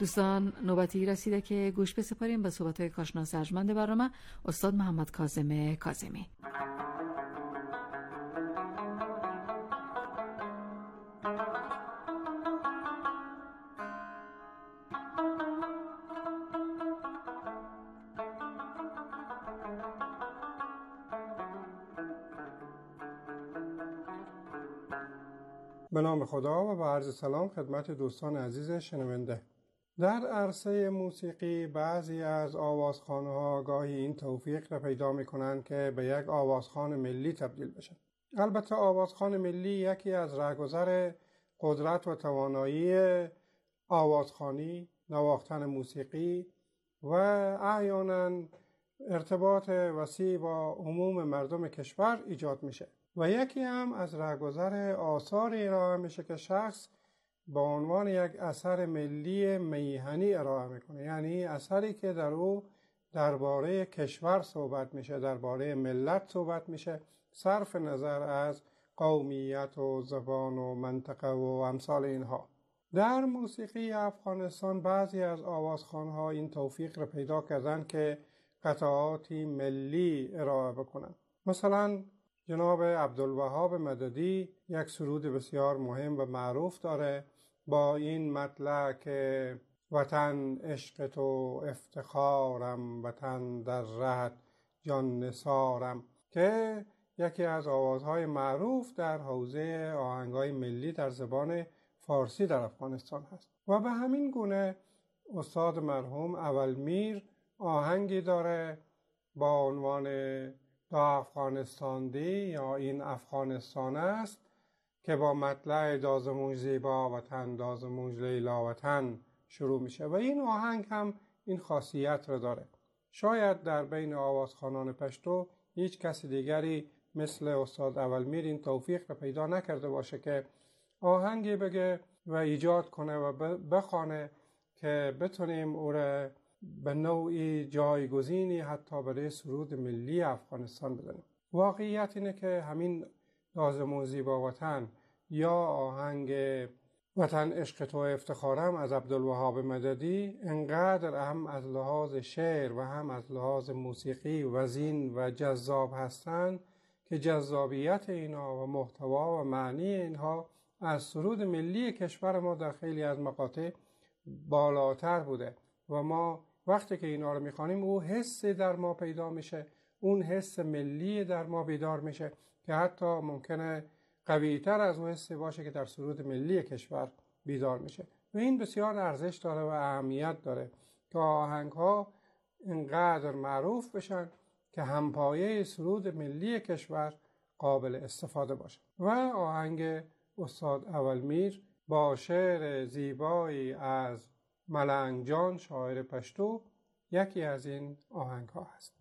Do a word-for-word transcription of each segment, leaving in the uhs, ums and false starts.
دوستان نوبتی رسیده که گوش بسپاریم به صحبت‌های کارشناس ارجمند برنامه استاد محمد کاظم کاظمی. به نام خدا و با عرض سلام خدمت دوستان عزیز شنونده. در عرصه موسیقی بعضی از آوازخوان‌ها گاهی این توفیق را پیدا می‌کنند که به یک آوازخوان ملی تبدیل بشن. البته آوازخوان ملی یکی از رهگذر قدرت و توانایی آوازخوانی، نواختن موسیقی و احیانا ارتباط وسیع با عموم مردم کشور ایجاد میشه و یکی هم از رهگذر آثار ارائه میشه که شخص با عنوان یک اثر ملی میهنی ارائه میکنه، یعنی اثری که در او درباره کشور صحبت میشه، درباره ملت صحبت میشه، صرف نظر از قومیت و زبان و منطقه و امثال اینها. در موسیقی افغانستان بعضی از آوازخوان‌ها این توفیق را پیدا کردن که قطعاتی ملی ارائه بکنن. مثلا جناب عبدالوهاب مددی یک سرود بسیار مهم و معروف داره با این مطلع که وطن عشق تو افتخارم، وطن در رهت جان نثارم، که یکی از آوازهای معروف در حوزه آهنگای ملی در زبان فارسی در افغانستان هست. و به همین گونه استاد مرحوم اولمیر آهنگی داره با عنوان دا افغانستان دی یا این افغانستان است که با مطلع دازموج زیبا وطن دازموج لیلا وطن شروع میشه و این آهنگ هم این خاصیت رو داره. شاید در بین آوازخوانان پشتو هیچ کسی دیگری مثل استاد اولمیر این توفیق رو پیدا نکرده باشه که آهنگی بگه و ایجاد کنه و بخوانه که بتونیم او را به نوعی جایگزینی حتی برای سرود ملی افغانستان بدنیم. واقعیت اینه که همین دازموج زیبا وطن یا آهنگ وطن عشق تو افتخارم از عبدالوهاب مددی انقدر هم از لحاظ شعر و هم از لحاظ موسیقی وزین و جذاب هستند که جذابیت اینها و محتوا و معنی اینها از سرود ملی کشور ما در خیلی از مقاطع بالاتر بوده و ما وقتی که اینا رو میخوانیم او حسی در ما پیدا میشه، اون حس ملی در ما بیدار میشه که حتی ممکنه قوی‌تر از اون حسی باشه که در سرود ملی کشور بیدار میشه و این بسیار ارزش داره و اهمیت داره که آهنگ‌ها اینقدر معروف بشن که همپایه سرود ملی کشور قابل استفاده باشه. و آهنگ استاد اولمیر با شعر زیبایی از ملنگ جان شاعر پشتو یکی از این آهنگ ها هست.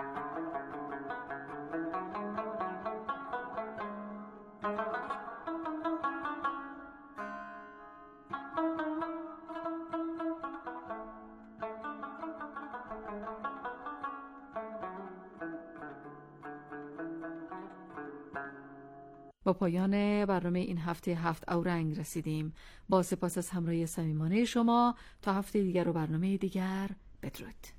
با پایان برنامه این هفته هفت اورنگ رسیدیم. با سپاس از همراهی صمیمانه شما تا هفته دیگر و برنامه دیگر، بدرود.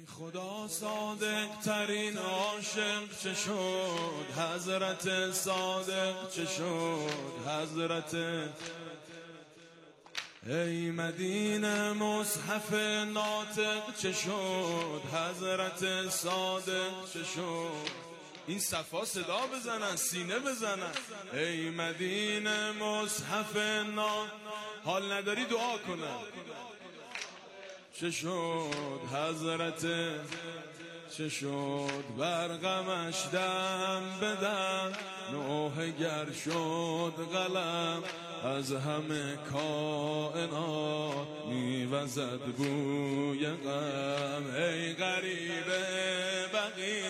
خدا صادق ترین عاشق چه شد، حضرت صادق چه شد، حضرت. ای مدینه مصحف ناطق چه شد، حضرت صادق چه شد. این صفا صدا بزنن، سینه بزنن. ای مدینه مصحف ناطق، حال نداری دعا کنن. چه شد حضرت چه شد، برغمش دم بدم، نوحه گر شد قلم، از همه کائنات میوزد بوی غم. ای غریب بقی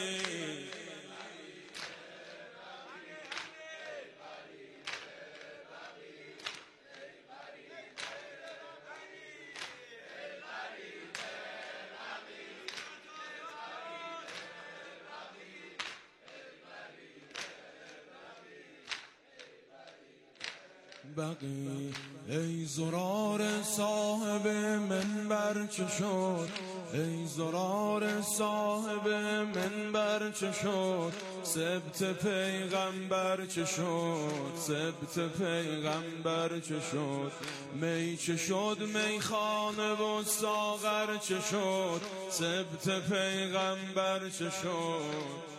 بقی. ای زرار صاحب منبر چه شد، ای زرار صاحب منبر چه شد، سبت پیغمبر چه شد، سبت پیغمبر چه شد. می چه شد میخانه و ساغر چه شد، سبت پیغمبر چه شد.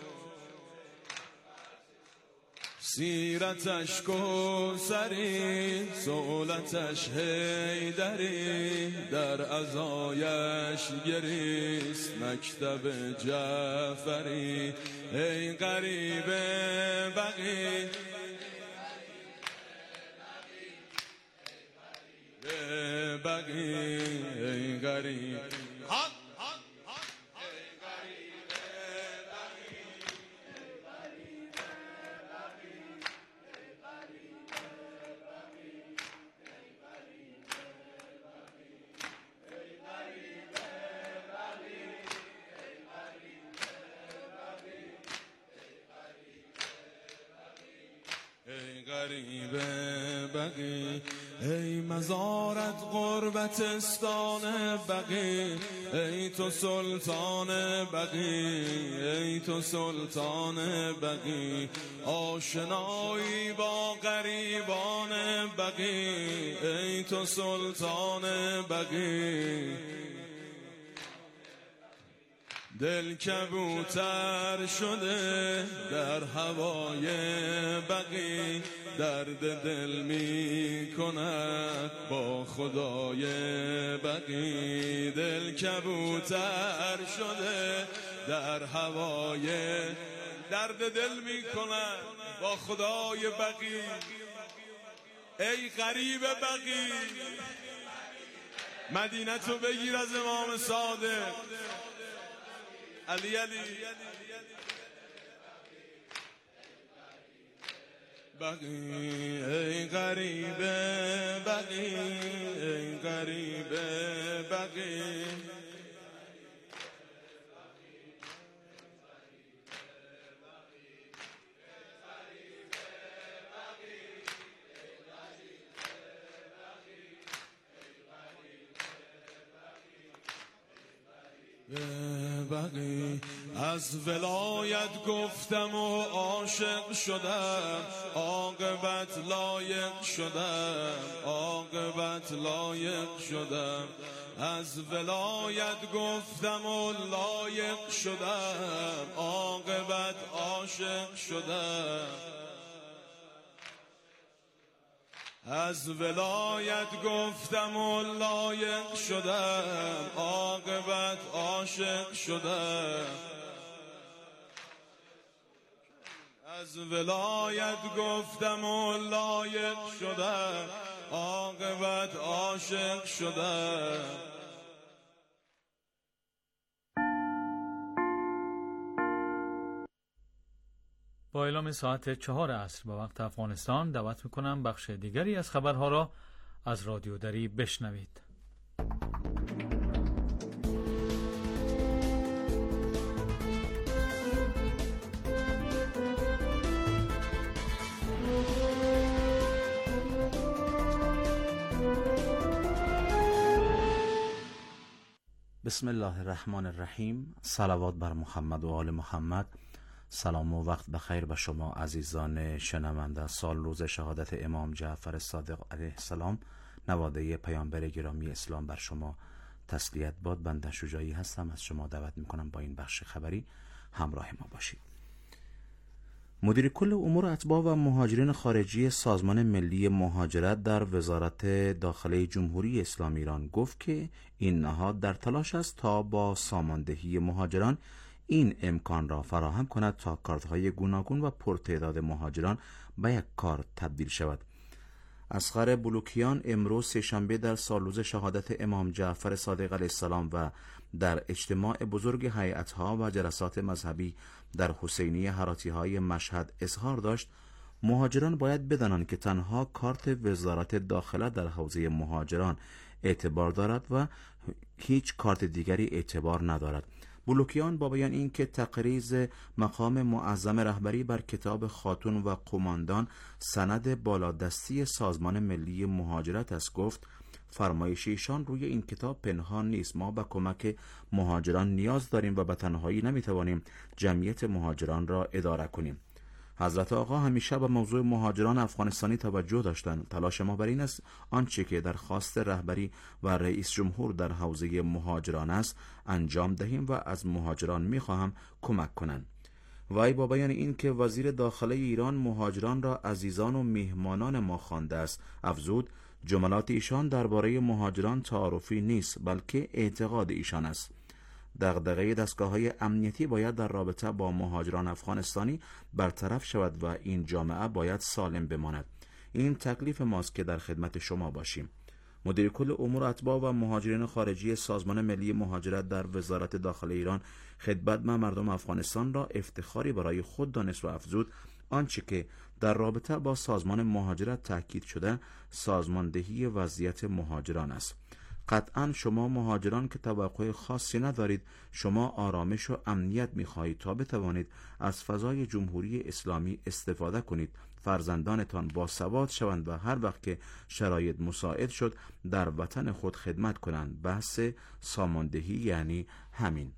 سیرتش کوثری، صولتش حیدری، در عزایش گریست مکتب جعفری. ای غریب بقی بقی، ای غریب ای غریب بقی. ای مزارت قربتستان بقی، ای تو سلطان بقی، ای تو سلطان بقی. آشنایی با غریبان بقی، ای تو سلطان بقی. دل کبوتر شده در هوای بقی، درد دل می کند با خدای بقی. دل کبوتر شده در هوای، درد دل می کند با خدای بقی. ای غریب بقی، مدینه تو بگیر از امام صادق علی علی. بقی ای غریب بقی، ای غریب بقی. بقی از ولایت گفتم و عاشق شدم، عاقبت لایق شدم، عاقبت لایق شدم. از ولایت گفتم و لایق شدم، عاقبت عاشق شدم. از ولایت گفتم و لایق شدم، عاقبت عاشق شدم. از ولایت گفتم و لایق شدم، عاقبت عاشق شدم. با اعلام ساعت چهار عصر به وقت افغانستان دعوت میکنم بخش دیگری از خبرها را از رادیو دری بشنوید. بسم الله الرحمن الرحیم. صلوات بر محمد و آل محمد. سلام و وقت بخیر به شما عزیزان شنونده. سال روز شهادت امام جعفر صادق علیه السلام، نواده پیامبر گرامی اسلام، بر شما تسلیت باد. بنده شجاعی هستم، از شما دعوت میکنم با این بخش خبری همراه ما باشید. مدیر کل امور اتباع و مهاجرین خارجی سازمان ملی مهاجرت در وزارت داخله جمهوری اسلامی ایران گفت که این نهاد در تلاش است تا با ساماندهی مهاجران این امکان را فراهم کند تا کارت‌های گوناگون و پرتعداد مهاجران به یک کارت تبدیل شود. اصغر بلوکیان امروز سه‌شنبه در سالروز شهادت امام جعفر صادق علیه السلام و در اجتماع بزرگ هیئت‌ها و جلسات مذهبی در حسینی هراتی‌های مشهد اظهار داشت مهاجران باید بدانند که تنها کارت وزارت داخله در حوزه مهاجران اعتبار دارد و هیچ کارت دیگری اعتبار ندارد. بلوکیان با بیان این که تقریض مقام معظم رهبری بر کتاب خاتون و قماندان سند بالادستی سازمان ملی مهاجرت است گفت فرمایش ایشان روی این کتاب پنهان نیست. ما به کمک مهاجران نیاز داریم و به تنهایی نمیتوانیم جمعیت مهاجران را اداره کنیم. حضرت آقا همیشه به موضوع مهاجران افغانستانی توجه داشتند. تلاش ما بر این است آنچه که در خواست رهبری و رئیس جمهور در حوزه مهاجران است انجام دهیم و از مهاجران میخواهم کمک کنند. وی با بیان این که وزیر داخله ایران مهاجران را عزیزان و میهمانان ما خوانده است افزود جملات ایشان درباره مهاجران تعارفی نیست بلکه اعتقاد ایشان است. دغدغه دستگاه‌های امنیتی باید در رابطه با مهاجران افغانستانی برطرف شود و این جامعه باید سالم بماند. این تکلیف ماست که در خدمت شما باشیم. مدیر کل امور اتباع و مهاجرین خارجی سازمان ملی مهاجرت در وزارت داخله ایران خدمت به مردم افغانستان را افتخاری برای خود دانست و افزود آنچه که در رابطه با سازمان مهاجرت تاکید شده سازماندهی وضعیت مهاجران است. قطعا شما مهاجران که توقع خاصی ندارید، شما آرامش و امنیت می‌خواهید تا بتوانید از فضای جمهوری اسلامی استفاده کنید، فرزندانتان باسواد شوند و هر وقت که شرایط مساعد شد در وطن خود خدمت کنند. بحث ساماندهی یعنی همین.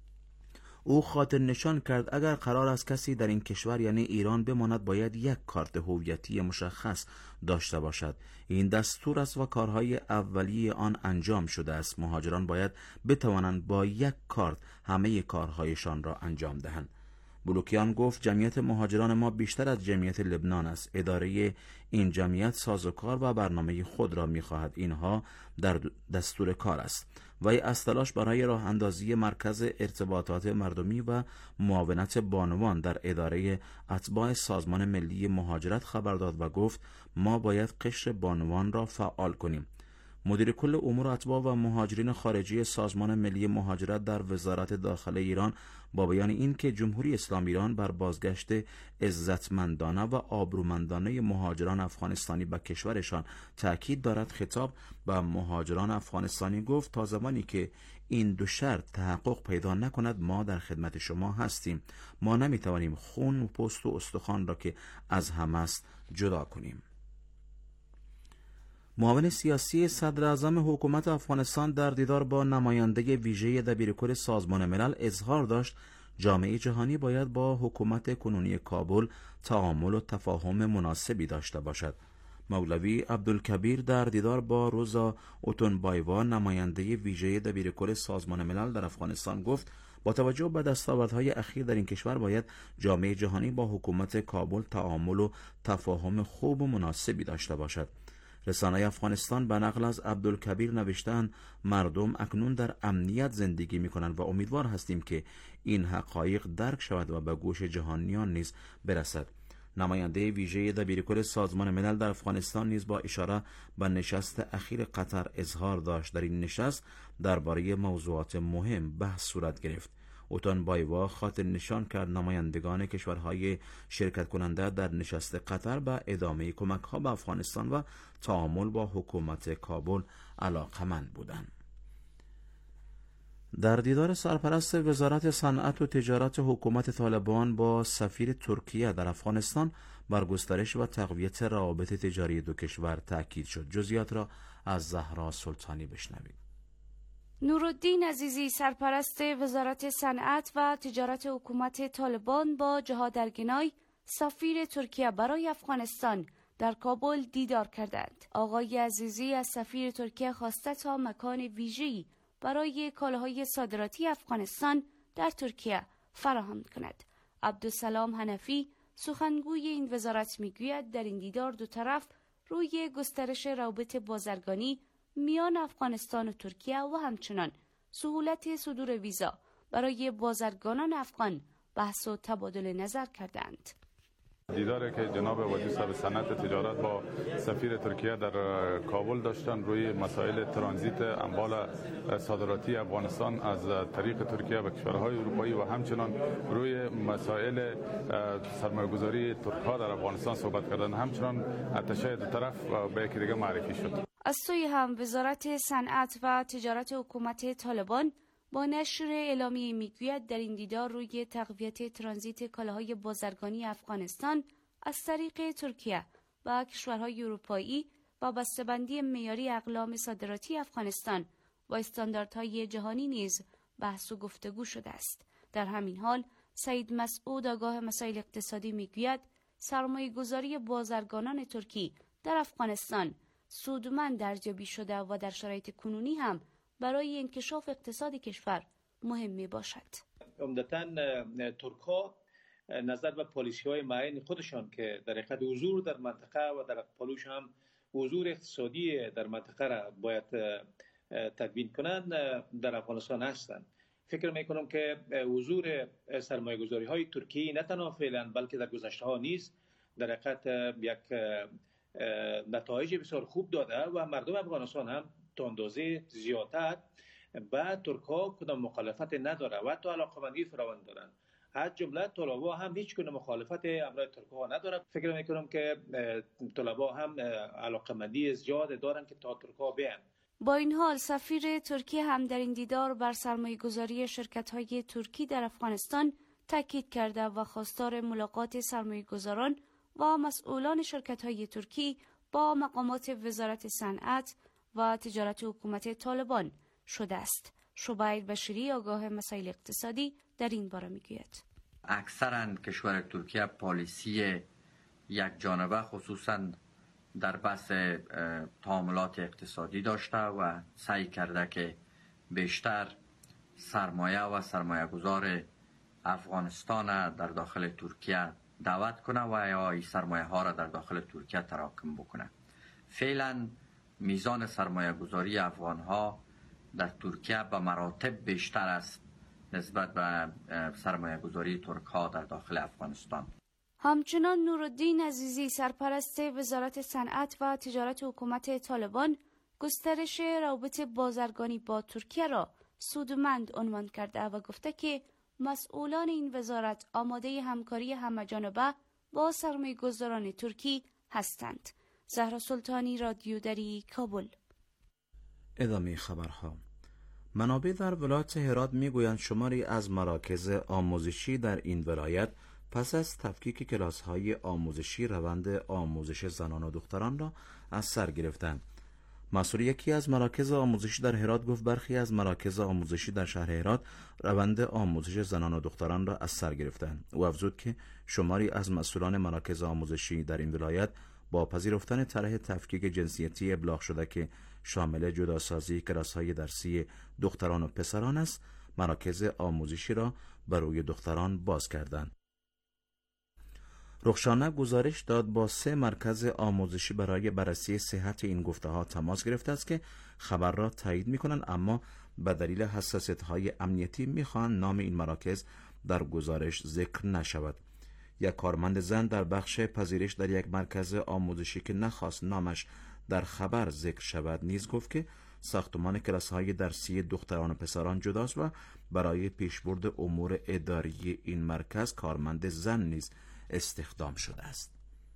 او خاطر نشان کرد اگر قرار است کسی در این کشور یعنی ایران بماند باید یک کارت هویتی مشخص داشته باشد. این دستور است و کارهای اولیه آن انجام شده است. مهاجران باید بتوانند با یک کارت همه کارهایشان را انجام دهند. بلوکیان گفت جمعیت مهاجران ما بیشتر از جمعیت لبنان است. اداره این جمعیت سازوکار و برنامه خود را می‌خواهد. اینها در دستور کار است. وی از تلاش برای راه اندازی مرکز ارتباطات مردمی و معاونت بانوان در اداره اتباع سازمان ملی مهاجرت خبر داد و گفت ما باید قشر بانوان را فعال کنیم. مدیر کل امور اتباع و مهاجرین خارجی سازمان ملی مهاجرت در وزارت داخله ایران با بیان این که جمهوری اسلامی ایران بر بازگشت عزتمندانه و آبرومندانه مهاجران افغانستانی به کشورشان تاکید دارد خطاب به مهاجران افغانستانی گفت تا زمانی که این دو شرط تحقق پیدا نکند ما در خدمت شما هستیم. ما نمیتوانیم خون و پوست و استخوان را که از هم است جدا کنیم. معاون سیاسی صدر اعظم حکومت افغانستان در دیدار با نماینده ویژه دبیرکل سازمان ملل اظهار داشت جامعه جهانی باید با حکومت کنونی کابل تعامل و تفاهم مناسبی داشته باشد. مولوی عبدالکبیر در دیدار با روزا اوتونبایوا نماینده ویژه دبیرکل سازمان ملل در افغانستان گفت با توجه به دستاوردهای اخیر در این کشور باید جامعه جهانی با حکومت کابل تعامل و تفاهم خوب و مناسبی داشته باشد. رسانه افغانستان به نقل از عبدالکبیر نوشتند مردم اکنون در امنیت زندگی می کنند و امیدوار هستیم که این حقایق درک شود و به گوش جهانیان نیز برسد. نماینده ویژه دبیرکل سازمان ملل در افغانستان نیز با اشاره به نشست اخیر قطر اظهار داشت. در این نشست درباره موضوعات مهم بحث صورت گرفت. اوتونبایوا خاطر نشان کرد نمایندگان کشورهای شرکت کننده در نشست قطر به ادامه کمک‌ها به افغانستان و تعامل با حکومت کابل علاقمند بودند. در دیدار سرپرست وزارت صنعت و تجارت حکومت طالبان با سفیر ترکیه در افغانستان بر گسترش و تقویت روابط تجاری دو کشور تاکید شد. جزئیات را از زهرا سلطانی بشنوید. نورالدین عزیزی سرپرست وزارت صنعت و تجارت حکومت طالبان با جهاد ارگنای سفیر ترکیه برای افغانستان در کابل دیدار کردند. آقای عزیزی از سفیر ترکیه خواسته تا مکان ویژه‌ای برای کالاهای صادراتی افغانستان در ترکیه فراهم کند. عبدالسلام حنفی سخنگوی این وزارت میگوید در این دیدار دو طرف روی گسترش روابط بازرگانی میان افغانستان و ترکیه و همچنان سهولت صدور ویزا برای بازرگانان افغان بحث و تبادل نظر کردند. دیداری که جناب وزیر صاحب صنعت تجارت با سفیر ترکیه در کابل داشتن روی مسائل ترانزیت اموال صادراتی افغانستان از طریق ترکیه به کشورهای اروپایی و همچنان روی مسائل سرمایه‌گذاری ترک‌ها در افغانستان صحبت کردن. همچنان اتشه دو طرف به یکی دیگه معرفی شد. از سوی هم وزارت صنعت و تجارت حکومت طالبان با نشر اعلامیه میگوید در این دیدار روی تقویت ترانزیت کالاهای بازرگانی افغانستان از طریق ترکیه و کشورهای اروپایی و بسته‌بندی معیاری اقلام صادراتی افغانستان با استانداردهای جهانی نیز بحث و گفتگو شده است. در همین حال سعید مسعود آگاه مسائل اقتصادی میگوید سرمایه‌گذاری بازرگانان ترکی در افغانستان سودمند ارزیابی شده و در شرایط کنونی هم برای انکشاف اقتصاد کشور مهم می باشد. عمدتاً ترک‌ها نظر به پالیسی‌های معین خودشان که در حقیقت حضور در منطقه و در پالوش هم حضور اقتصادی در منطقه را باید تدوین کنند در افغانستان هستند. فکر می‌کنم که حضور سرمایه‌گذاری‌های ترکی نه تنها فعلا بلکه در گذشته‌ها نیز در حقیقت یک نتایج بسیار خوب داده و مردم افغانستان هم تا اندازه زیادتر به ترک‌ها کدام مخالفت نداره و تو علاقمندی فراوان دارن. از جمله طلبا هم هیچ گونه مخالفت امر ترک‌ها نداره. فکر می‌کنم که طلبا هم علاقمندی زیاد دارن که تا ترک‌ها بیان. با این حال سفیر ترکیه هم در این دیدار بر سرمایه‌گذاری شرکت‌های ترکی در افغانستان تاکید کرده و خواستار ملاقات سرمایه‌گذاران و مسئولان شرکت‌های ترکی با مقامات وزارت صنعت و تجارت حکومت طالبان شده است. شبیر بشیری آگاه مسائل اقتصادی در این باره میگوید اکثرا کشور ترکیه پالیسی یک جانبه خصوصا در بحث تعاملات اقتصادی داشته و سعی کرده که بیشتر سرمایه و سرمایه گذار افغانستان در داخل ترکیه دعوت کنه و یا این سرمایه ها را در داخل ترکیه تراکم بکنه. فعلا میزان سرمایه گذاری افغان ها در ترکیه به مراتب بیشتر است نسبت به سرمایه گذاری ترک ها در داخل افغانستان. همچنان نورالدین عزیزی سرپرست وزارت صنعت و تجارت حکومت طالبان گسترش روابط بازرگانی با ترکیه را سودمند عنوان کرده و گفته که مسئولان این وزارت آماده همکاری همه‌جانبه با سرمایه‌گذاران ترکی هستند. زهرا سلطانی، رادیو دری، کابل. ادامه خبرها. منابع در ولایت هرات میگویند شماری از مراکز آموزشی در این ولایت پس از تفکیک کلاس‌های آموزشی روند آموزش زنان و دختران را از سر گرفتند. مسئول یکی از مراکز آموزشی در هرات گفت برخی از مراکز آموزشی در شهر هرات روند آموزش زنان و دختران را از سر گرفتند. او افزود که شماری از مسئولان مراکز آموزشی در این ولایت با پذیرفتن طرح تفکیک جنسیتی ابلاغ شده که شامل جداسازی کلاس‌های درسی دختران و پسران است، مراکز آموزشی را برای دختران باز کردند. رخشانه گزارش داد با سه مرکز آموزشی برای بررسی صحت این گفته‌ها تماس گرفته است که خبر را تایید می‌کنند، اما به دلیل حساسیت‌های امنیتی می‌خواهند نام این مراکز در گزارش ذکر نشود. یک کارمند زن در بخش پذیرش در یک مرکز آموزشی که نخواست نامش در خبر ذکر شود نیز گفت که ساختمان کلاس‌های درسی دختران و پسران جداست و برای پیشبرد امور اداری این مرکز کارمند زن نیز استخدام شده است.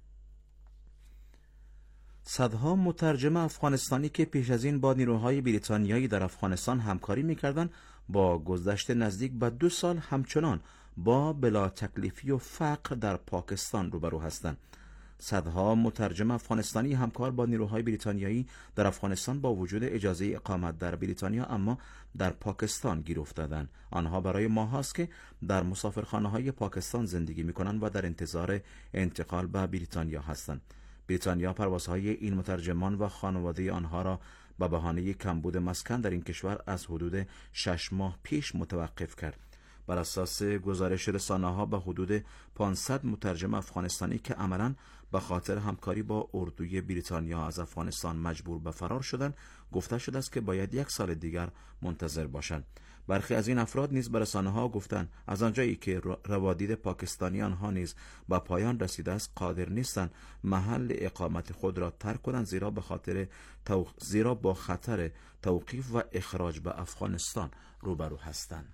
صدها مترجم افغانستانی که پیش از این با نیروهای بریتانیایی در افغانستان همکاری می‌کردند با گذشت نزدیک به دو سال همچنان با بلا تکلیفی و فقر در پاکستان روبرو هستند. صدها مترجم افغانستانی همکار با نیروهای بریتانیایی در افغانستان با وجود اجازه اقامت در بریتانیا اما در پاکستان گیر افتادند. آنها برای ماه‌هاست که در مسافرخانه‌های پاکستان زندگی می‌کنند و در انتظار انتقال به بریتانیا هستند. بریتانیا پروازهای این مترجمان و خانواده آنها را به بهانه کمبود مسکن در این کشور از حدود شش ماه پیش متوقف کرد. بر اساس گزارش رسانه‌ها به حدود پانصد مترجم افغانستانی که عملاً به خاطر همکاری با اردوی بریتانیا از افغانستان مجبور به فرار شدند، گفته شده است که باید یک سال دیگر منتظر باشند. برخی از این افراد نیز به رسانه‌ها گفتند از آنجایی که روادید پاکستانی آنها نیز به پایان رسیده است قادر نیستند محل اقامت خود را ترک کنند، زیرا به خاطر توق... زیرا با خطر توقیف و اخراج به افغانستان روبرو هستند.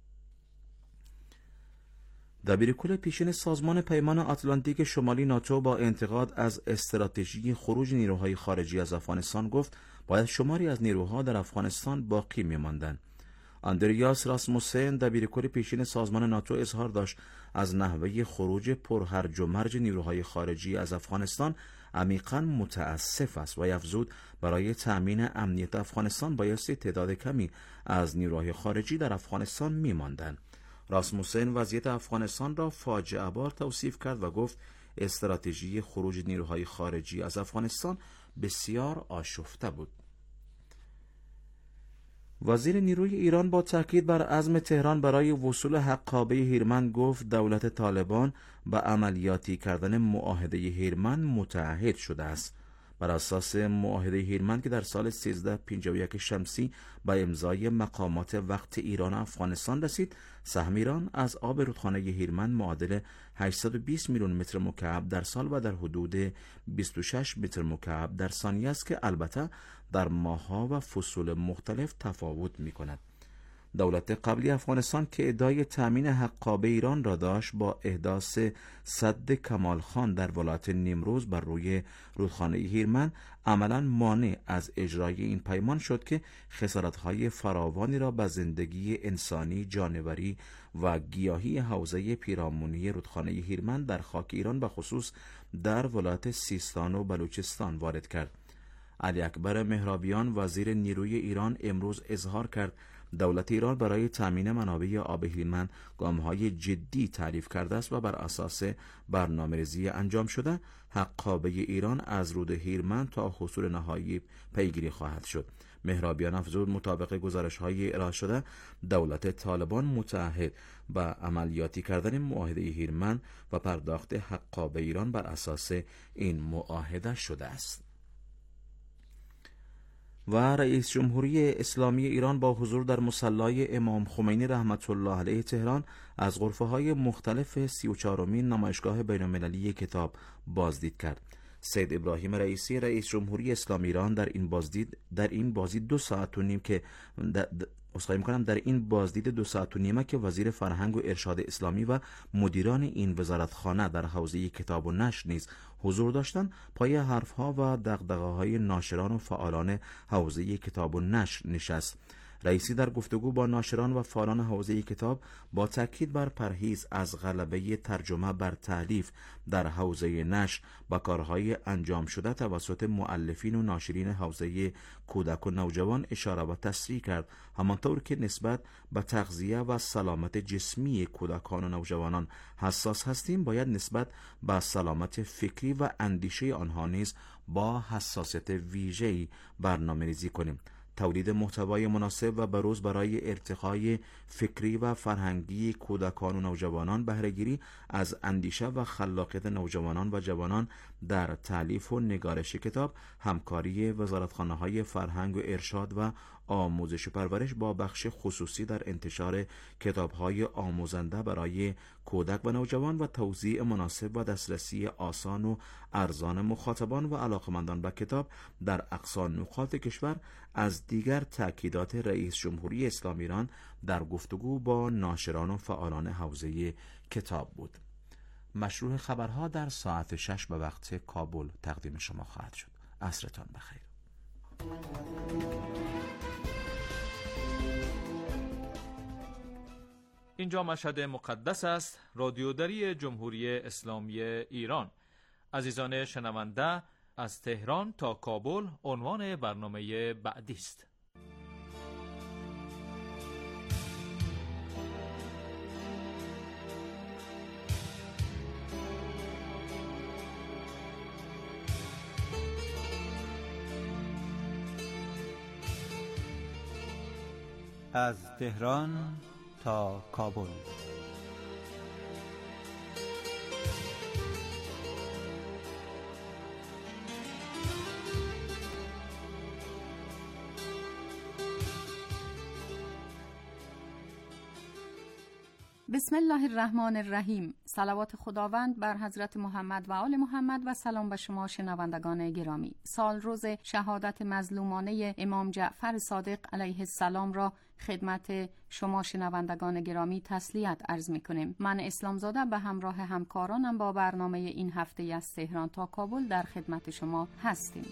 دبیرکل پیشین سازمان پیمان آتلانتیک شمالی ناتو با انتقاد از استراتژی خروج نیروهای خارجی از افغانستان گفت باید شماری از نیروها در افغانستان باقی می‌ماندند. اندریاس راسموسن دبیرکل پیشین سازمان ناتو اظهار داشت از نحوه خروج پرهرج و مرج نیروهای خارجی از افغانستان عمیقاً متاسف است و افزود برای تأمین امنیت افغانستان بایستی تعداد کمی از نیروهای خارجی در افغانستان می‌ماندند. راسموسن وضعیت افغانستان را فاجعه بار توصیف کرد و گفت استراتژی خروج نیروهای خارجی از افغانستان بسیار آشفته بود. وزیر نیروی ایران با تاکید بر عزم تهران برای وصول حقابه هیرمند گفت دولت طالبان به عملیاتی کردن معاهده هیرمند متعهد شده است. بر اساس معاهده هیرمند که در سال سیزده پنجاه و یک شمسی با امضای مقامات وقت ایران و افغانستان رسید، سهم ایران از آب رودخانه هیرمند معادل هشتصد و بیست میلیون متر مکعب در سال و در حدود بیست و شش متر مکعب در ثانیه است که البته در ماه‌ها و فصول مختلف تفاوت می‌کند. دولت قبلی افغانستان که ادعای تأمین حقابه ایران را داشت با احداث سد کمال خان در ولایت نیمروز بر روی رودخانه هیرمند عملاً مانع از اجرای این پیمان شد که خسارت‌های فراوانی را به زندگی انسانی، جانوری و گیاهی حوزه پیرامونی رودخانه هیرمند در خاک ایران به خصوص در ولایت سیستان و بلوچستان وارد کرد. علی اکبر مهرابیان وزیر نیروی ایران امروز اظهار کرد دولت ایران برای تامین منابع آب هیرمند گام‌های جدی تعریف کرده است و بر اساس برنامه‌ریزی انجام شده حقابه ایران از رود هیرمند تا حصول نهایی پیگیری خواهد شد. مهرابیان افزود مطابق گزارش‌های ارائه شده دولت طالبان متعهد به عملیاتی کردن معاهده هیرمند و پرداخت حقابه ایران بر اساس این معاهده شده است. و رئیس جمهوری اسلامی ایران با حضور در مصلی امام خمینی رحمت الله علیه تهران از غرفه‌های مختلف سی و چهارمین نمایشگاه بین‌المللی کتاب بازدید کرد. سید ابراهیم رئیسی رئیس جمهوری اسلامی ایران در این بازدید در این بازدید دو ساعت و نیم که اسخای می‌کنم در این بازدید دو ساعت و نیمه که وزیر فرهنگ و ارشاد اسلامی و مدیران این وزارتخانه در حوزه کتاب و نشر نیز حضور داشتند، پای حرف‌ها و دغدغه‌های ناشران و فعالان حوزه کتاب و نشر نشست. رئیسی در گفتگو با ناشران و فعالان حوزه کتاب با تاکید بر پرهیز از غلبه ترجمه بر تالیف در حوزه نشر با کارهای انجام شده توسط مؤلفین و ناشرین حوزه کودک و نوجوان اشاره و تصریح کرد، همانطور که نسبت به تغذیه و سلامت جسمی کودکان و نوجوانان حساس هستیم، باید نسبت به سلامت فکری و اندیشه آنها نیز با حساسیت ویژه‌ای برنامه‌ریزی کنیم. تولید محتوای مناسب و بروز برای ارتقای فکری و فرهنگی کودکان و نوجوانان، بهره‌گیری از اندیشه و خلاقیت نوجوانان و جوانان در تالیف و نگارش کتاب، همکاری وزارتخانه‌های فرهنگ و ارشاد و آموزش و پرورش با بخش خصوصی در انتشار کتاب‌های آموزنده برای کودک و نوجوان و توزیع مناسب و دسترسی آسان و ارزان مخاطبان و علاقمندان به کتاب در اقصا نقاط کشور از دیگر تأکیدات رئیس جمهوری اسلامی ایران در گفتگو با ناشران و فعالان حوزه کتاب بود. مشروع خبرها در ساعت شش به وقت کابل تقدیم شما خواهد شد. عصرتان بخیر. اینجا مشهد مقدس است، رادیوداری جمهوری اسلامی ایران. عزیزان شنونده، از تهران تا کابل عنوان برنامه بعدی است. از تهران تا کابل. بسم الله الرحمن الرحیم. صلوات خداوند بر حضرت محمد و آل محمد و سلام به شما شنوندگان گرامی. سال روز شهادت مظلومانه امام جعفر صادق علیه السلام را خدمت شما شنوندگان گرامی تسلیت عرض می‌کنیم. من اسلام زاده به همراه همکارانم با برنامه این هفته از تهران تا کابل در خدمت شما هستیم.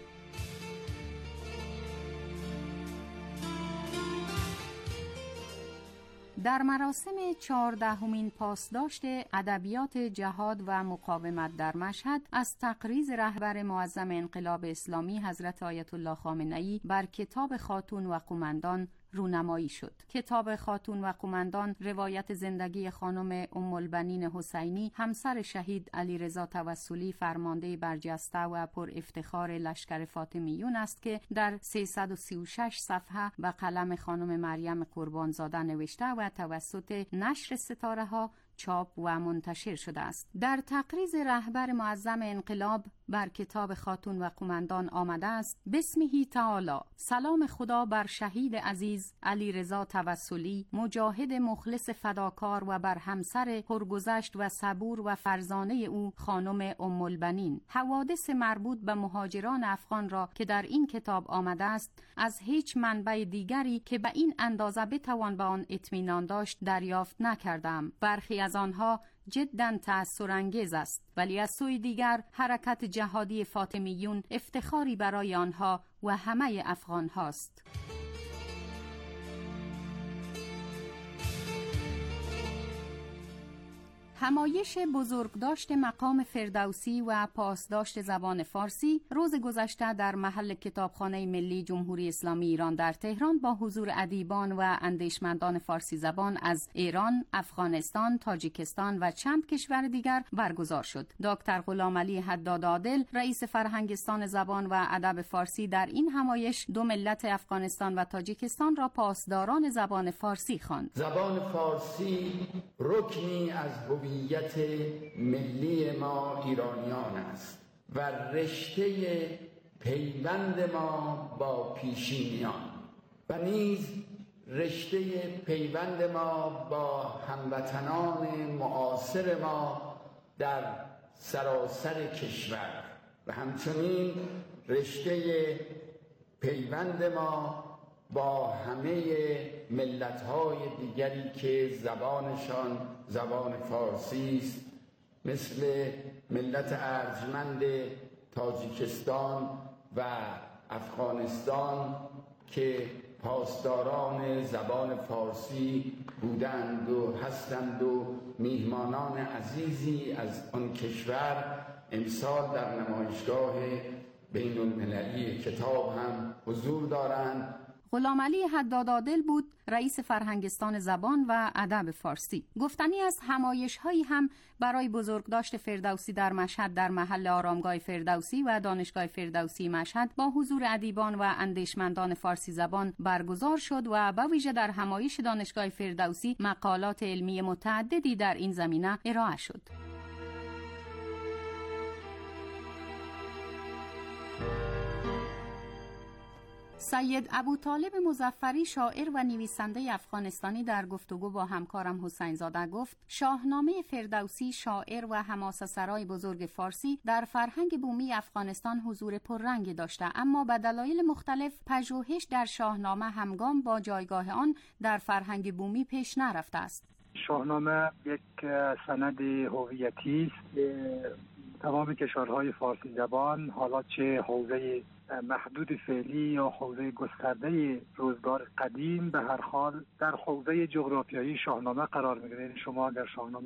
در مراسم چهاردهمین پاسداشت ادبیات جهاد و مقاومت در مشهد از تقریض رهبر معظم انقلاب اسلامی حضرت آیت الله خامنه‌ای بر کتاب خاتون و قومندان رونمایی شد. کتاب خاتون و قومندان روایت زندگی خانم ام البنین حسینی، همسر شهید علیرضا توسلی، فرمانده برجسته و پر افتخار لشکر فاطمیون است که در سیصد و سی و شش صفحه به قلم خانم مریم قربانزاده نوشته و توسط نشر ستاره ها چاپ و منتشر شده است. در تقریض رهبر معظم انقلاب بر کتاب خاتون و قومندان آمده است: بسمه تعالی، سلام خدا بر شهید عزیز علیرضا توسلی، مجاهد مخلص فداکار، و بر همسر پرگذشت و صبور و فرزانه او خانم ام البنین. حوادث مربوط به مهاجران افغان را که در این کتاب آمده است از هیچ منبع دیگری که به این اندازه بتوان به آن اطمینان داشت دریافت نکردم. برخی از آنها جداً تأثرانگیز است، ولی از سوی دیگر حرکت جهادی فاطمیون افتخاری برای آنها و همه افغان هاست. همایش بزرگداشت مقام فردوسی و پاسداشت زبان فارسی روز گذشته در محل کتابخانه ملی جمهوری اسلامی ایران در تهران با حضور ادیبان و اندیشمندان فارسی زبان از ایران، افغانستان، تاجیکستان و چند کشور دیگر برگزار شد. دکتر غلامعلی حداد عادل، رئیس فرهنگستان زبان و ادب فارسی، در این همایش دو ملت افغانستان و تاجیکستان را پاسداران زبان فارسی خواند. زبان فارسی رکنی از هویت ملی ما ایرانیان است و رشته پیوند ما با پیشینیان و نیز رشته پیوند ما با هموطنان معاصر ما در سراسر کشور و همچنین رشته پیوند ما با همه ملت‌های دیگری که زبانشان زبان فارسی است، مثل ملت ارجمند تاجیکستان و افغانستان که پاسداران زبان فارسی بودند و هستند و میهمانان عزیزی از آن کشور امسال در نمایشگاه بین المللی کتاب هم حضور دارند. غلامعلی حداد عادل بود، رئیس فرهنگستان زبان و ادب فارسی. گفتنی از همایش‌هایی هم برای بزرگداشت فردوسی در مشهد در محل آرامگاه فردوسی و دانشگاه فردوسی مشهد با حضور ادیبان و اندیشمندان فارسی زبان برگزار شد و به ویژه در همایش دانشگاه فردوسی مقالات علمی متعددی در این زمینه ارائه شد. سید ابوطالب مظفری، شاعر و نویسنده افغانستانی، در گفتگو با همکارم حسین زاده گفت شاهنامه فردوسی، شاعر و حماسه‌سرای بزرگ فارسی، در فرهنگ بومی افغانستان حضور پررنگی داشته، اما به دلایل مختلف پژوهش در شاهنامه همگام با جایگاه آن در فرهنگ بومی پیش نرفته است. شاهنامه یک سند هویتی است. تمام کشورهای فارسی زبان، حالا چه حوزه محدود فعلی یا حوزه گسترده روزگار قدیم، به هر حال در حوزه جغرافیایی شاهنامه قرار می‌گیرد. شما اگر شاهنامه رو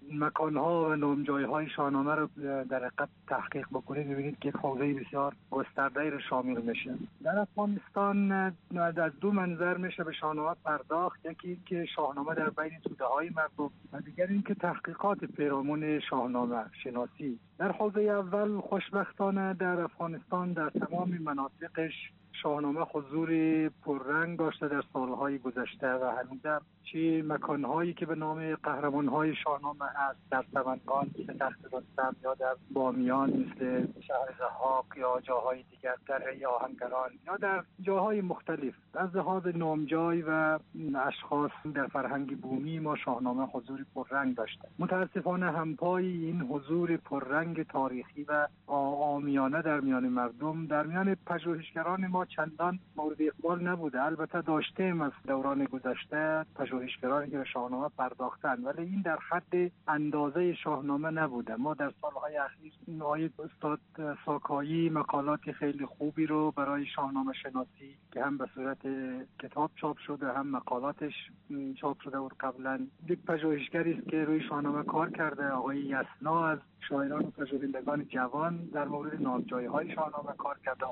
مکانها و نامجایهای شاهنامه رو در حقیقت تحقیق بکنید ببینید که یک حوزه بسیار گسترده‌ای رو شامل میشه. در افغانستان از دو منظر میشه به شاهنامه پرداخت، یکی که شاهنامه در بین توده‌های مردم و دیگر این که تحقیقات پیرامون شاهنامه شناسی. در حوزه اول خوشبختانه در افغانستان در تمام مناطقش شاهنامه حضور پررنگ داشته در سالهای گذشته و هنوزم چه مکانهایی که به نام قهرمانهای شاهنامه هست در سمنگان مثل تخت رستم یا در بامیان مثل شهر ضحاک یا جاهای دیگر در ری آهنگران یا در جاهای مختلف از لحاظ نامجای و اشخاص در فرهنگ بومی ما شاهنامه حضور پررنگ داشته. متاسفانه همپای این حضور پررنگ تاریخی و عامیانه در میان مردم در میان پژوهشگران ما چندان مورد اقبال نبوده. البته داشتیم از دوران گذشته پژوهشگرانی که به شاهنامه پرداختن، ولی این در حد اندازه شاهنامه نبوده. ما در سالهای اخیر آقای استاد ساکایی مقالات خیلی خوبی رو برای شاهنامه شناسی که هم به صورت کتاب چاپ شده هم مقالاتش چاپ شده بود قبلا. یک پژوهشگری است که روی شاهنامه کار کرده، آقای یسنا از شاعران و پژوهندگان جوان در مورد نامجایهای شاهنامه کار کرده.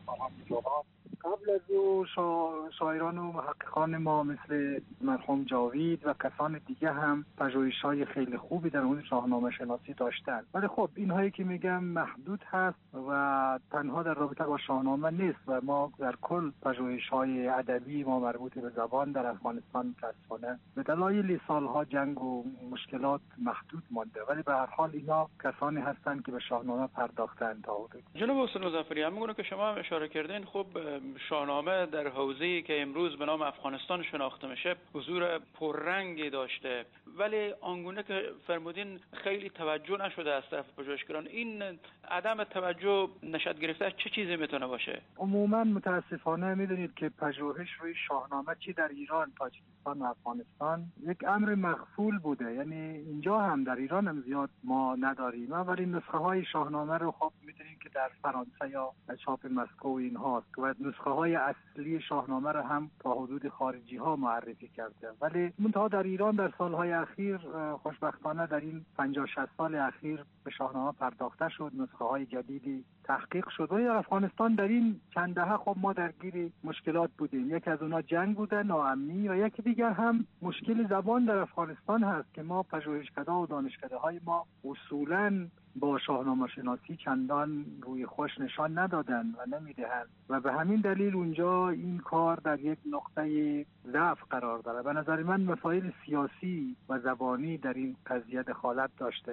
قبل از او شا... شاعران و محققان ما مثل مرحوم جاوید و کسان دیگه هم پژوهش‌های خیلی خوبی در مورد شاهنامه شناسی داشتن، ولی خب اینهایی که میگم محدود هست و تنها در رابطه با شاهنامه نیست و ما در کل پژوهش‌های ادبی ما مربوط به زبان در افغانستان متأسفانه به دلایل سالها جنگ و مشکلات محدود مانده، ولی به هر حال اینا کسانی هستند که به شاهنامه پرداختند. تا حدود جناب استاد مظفری همونگونه که شما هم اشاره کردین، خب شاهنامه در حوزه‌ای که امروز به نام افغانستان شناخته میشه حضور پررنگی داشته، ولی آنگونه که فرمودین خیلی توجه نشده از طرف پژوهشگران. این عدم توجه نشأت گرفته چه چیزی میتونه باشه؟ عموما متاسفانه میدونید که پژوهش روی شاهنامه چی در ایران، تاجیکستان و افغانستان یک امر مغفول بوده. یعنی اینجا هم در ایران هم زیاد ما نداریم، ولی نسخه های شاهنامه رو خب میدونیم که در فرانسه یا چاپ مسکو اینهاست و نسخه های اصلی شاهنامه رو هم تا حدود خارجی ها معرفی کرده، ولی منتها در ایران در سالهای اخیر خوشبختانه در این پنجاه شصت سال اخیر به شاهنامه پرداخته شد، نسخه های جدیدی تحقیق شد. و در افغانستان در این چند دهه خب ما درگیر مشکلات بودیم. یکی از اونها جنگ بوده، ناامنی، و یکی دیگر هم مشکل زبان در افغانستان هست که ما پژوهشکده و دانشکده های ما اصولاً با شاهنامه شناسی چندان روی خوش نشان ندادن و نمیدهند و به همین دلیل اونجا این کار در یک نقطه ضعف قرار داره. به نظر من مسائل سیاسی و زبانی در این قضیه دخالت داشته.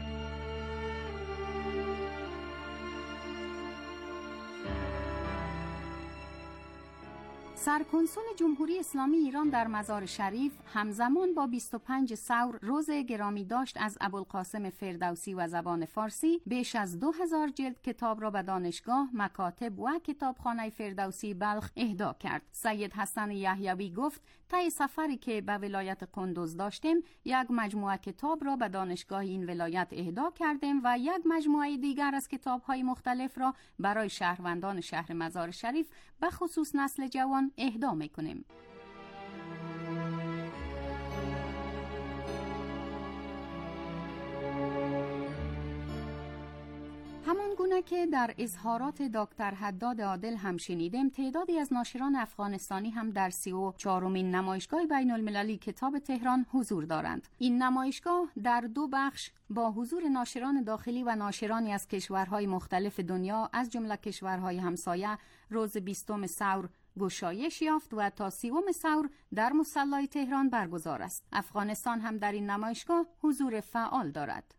سرکنسول جمهوری اسلامی ایران در مزار شریف همزمان با بیست و پنج ثور روز گرامی داشت از ابوالقاسم فردوسی و زبان فارسی بیش از دو هزار جلد کتاب را به دانشگاه، مکاتب و کتابخانه فردوسی بلخ اهدا کرد. سید حسن یحیوی گفت طی سفری که به ولایت قندوز داشتیم یک مجموعه کتاب را به دانشگاه این ولایت اهدا کردیم و یک مجموعه دیگر از کتاب‌های مختلف را برای شهروندان شهر مزار شریف به خصوص نسل جوان اهدا می‌کنیم. همان گونه که در اظهارات دکتر حداد عادل هم شنیدیم، تعدادی از ناشران افغانستانی هم در سی و چهارمین نمایشگاه بین المللی کتاب تهران حضور دارند. این نمایشگاه در دو بخش با حضور ناشران داخلی و ناشرانی از کشورهای مختلف دنیا از جمله کشورهای همسایه روز بیستم ثور گشایش یافت و تا سیوم ثور در مصلی تهران برگزار است. افغانستان هم در این نمایشگاه حضور فعال دارد.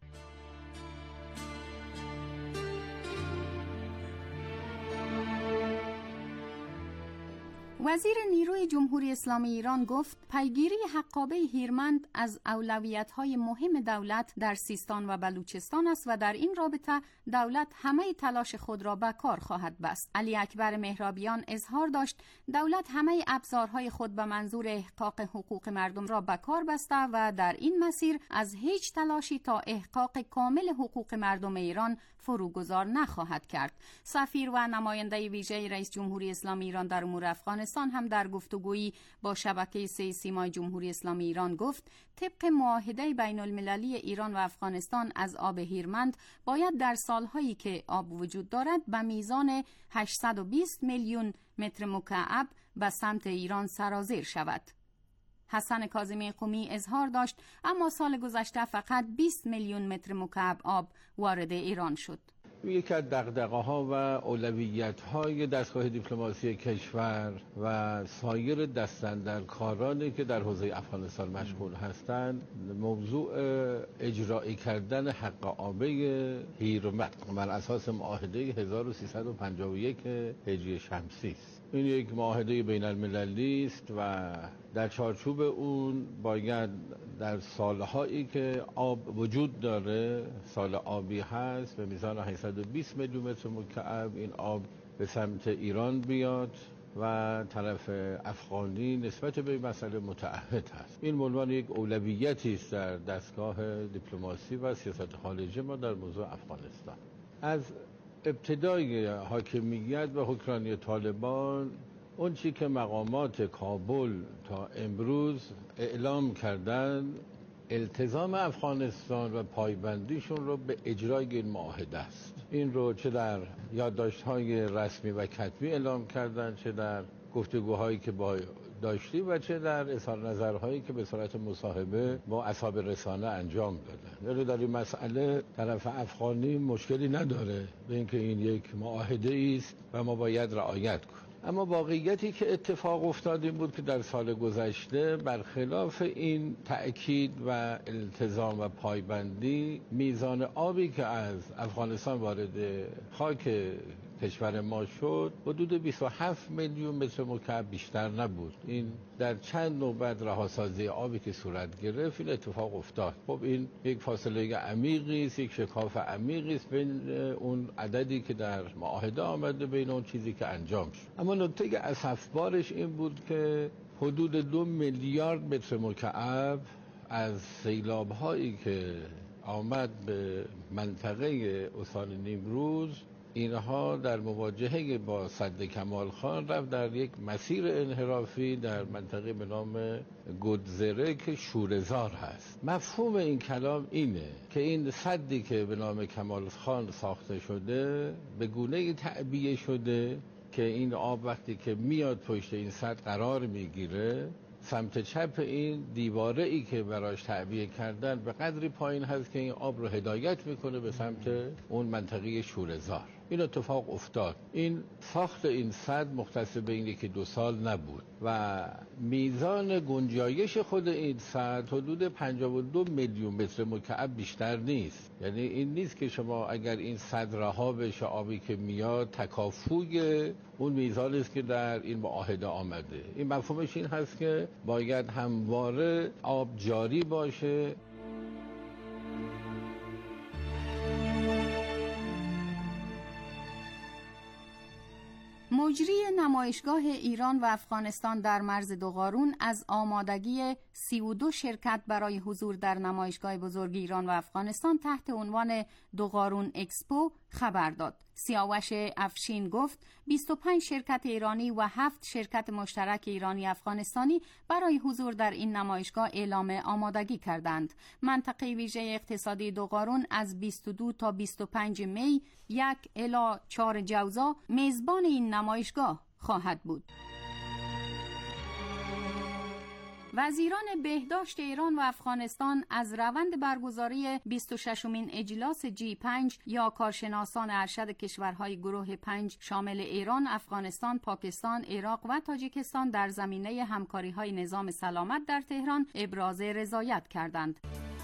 وزیر نیروی جمهوری اسلامی ایران گفت پیگیری حقابه هیرمند از اولویت‌های مهم دولت در سیستان و بلوچستان است و در این رابطه دولت همه تلاش خود را به کار خواهد بست. علی اکبر مهرابیان اظهار داشت دولت همه ابزارهای خود به منظور احقاق حقوق مردم را به کار بسته و در این مسیر از هیچ تلاشی تا احقاق کامل حقوق مردم ایران فروگذار نخواهد کرد. سفیر و نماینده ویژه رئیس جمهوری اسلامی ایران در امور افغانستان افغانستان هم در گفتگویی با شبکه سه سیمای جمهوری اسلامی ایران گفت طبق معاهده بین المللی ایران و افغانستان از آب هیرمند باید در سالهایی که آب وجود دارد به میزان هشتصد و بیست میلیون متر مکعب به سمت ایران سرازیر شود. حسن کاظمی قمی اظهار داشت اما سال گذشته فقط بیست میلیون متر مکعب آب وارد ایران شد. یکی از دغدغه‌ها و اولویت‌های دستگاه دیپلماسی کشور و سایر دستاندرکارانی که در حوزه افغانستان مشغول هستند موضوع اجرایی کردن حق آبه هیرمند بر اساس معاهده هزار و سیصد و پنجاه و یک هجری شمسی است. این یک معاهده بین المللی است و در چارچوب اون باید در سالهایی که آب وجود داره، سال آبی هست، به میزان هشتصد و بیست میلیون متر مکعب این آب به سمت ایران بیاد و طرف افغانی نسبت به این مسئله متعهد هست. این عنوان یک اولویتی است در دستگاه دیپلماسی و سیاست خارجی ما در موضوع افغانستان. از ابتدای حاکمیت و حکمرانی طالبان اون چی که مقامات کابل تا امروز اعلام کردن التزام افغانستان و پایبندیشون رو به اجرای این معاهده است. این رو چه در یادداشت‌های رسمی و کتبی اعلام کردن، چه در گفتگوهایی که با داشتی و چه در اظهار نظرهایی که به صورت مصاحبه با اصحاب رسانه انجام دادن. یعنی در این مسئله طرف افغانی مشکلی نداره به اینکه این یک معاهده است و ما باید رعایت کنیم. اما واقعیتی که اتفاق افتاد این بود که در سال گذشته برخلاف این تأکید و التزام و پایبندی، میزان آبی که از افغانستان وارد خاک کشور ما شد حدود بیست و هفت میلیون متر مکعب بیشتر نبود. این در چند نوبت رهاسازی آبی که صورت گرفت این اتفاق افتاد. خب این یک فاصله عمیقی است، یک شکاف عمیقی است بین اون عددی که در معاهده آمده بین اون چیزی که انجام شد. اما نکته اسفبارش این بود که حدود دو میلیارد متر مکعب از سیلاب‌هایی که آمد به منطقه استان نیمروز، اینها در مواجهه با سد کمال خان رفت در یک مسیر انحرافی در منطقه به نام گدزره که شوره‌زار هست. مفهوم این کلام اینه که این سدی که به نام کمال خان ساخته شده به گونه‌ای تعبیه شده که این آب وقتی که میاد پشت این سد قرار میگیره، سمت چپ این دیواره ای که براش تعبیه کردن به قدری پایین هست که این آب رو هدایت میکنه به سمت اون منطقه شوره‌زار. این اتفاق افتاد. این ساخت این سد مختص به این یکی دو سال نبود و میزان گنجایش خود این سد حدود پنجاه و دو میلیون متر مکعب بیشتر نیست. یعنی این نیست که شما اگر این سد رها بشه آبی که میاد تکافوی اون میزان است که در این معاهده آمده. این مفهومش این هست که باید همواره آب جاری باشه. مجری نمایشگاه ایران و افغانستان در مرز دو قارون از آمادگی سی و دو شرکت برای حضور در نمایشگاه بزرگ ایران و افغانستان تحت عنوان دو قارون اکسپو خبر داد. سیاوش افشین گفت بیست و پنج شرکت ایرانی و هفت شرکت مشترک ایرانی افغانستانی برای حضور در این نمایشگاه اعلام آمادگی کردند. منطقه ویژه اقتصادی دو قارون از بیست و دو تا بیست و پنج می یک الی چهار جوزا میزبان این نمایشگاه خواهد بود. وزیران بهداشت ایران و افغانستان از روند برگزاری بیست و ششمین اجلاس جی پنج یا کارشناسان ارشد کشورهای گروه پنج شامل ایران، افغانستان، پاکستان، عراق و تاجیکستان در زمینه همکاری‌های نظام سلامت در تهران ابراز رضایت کردند.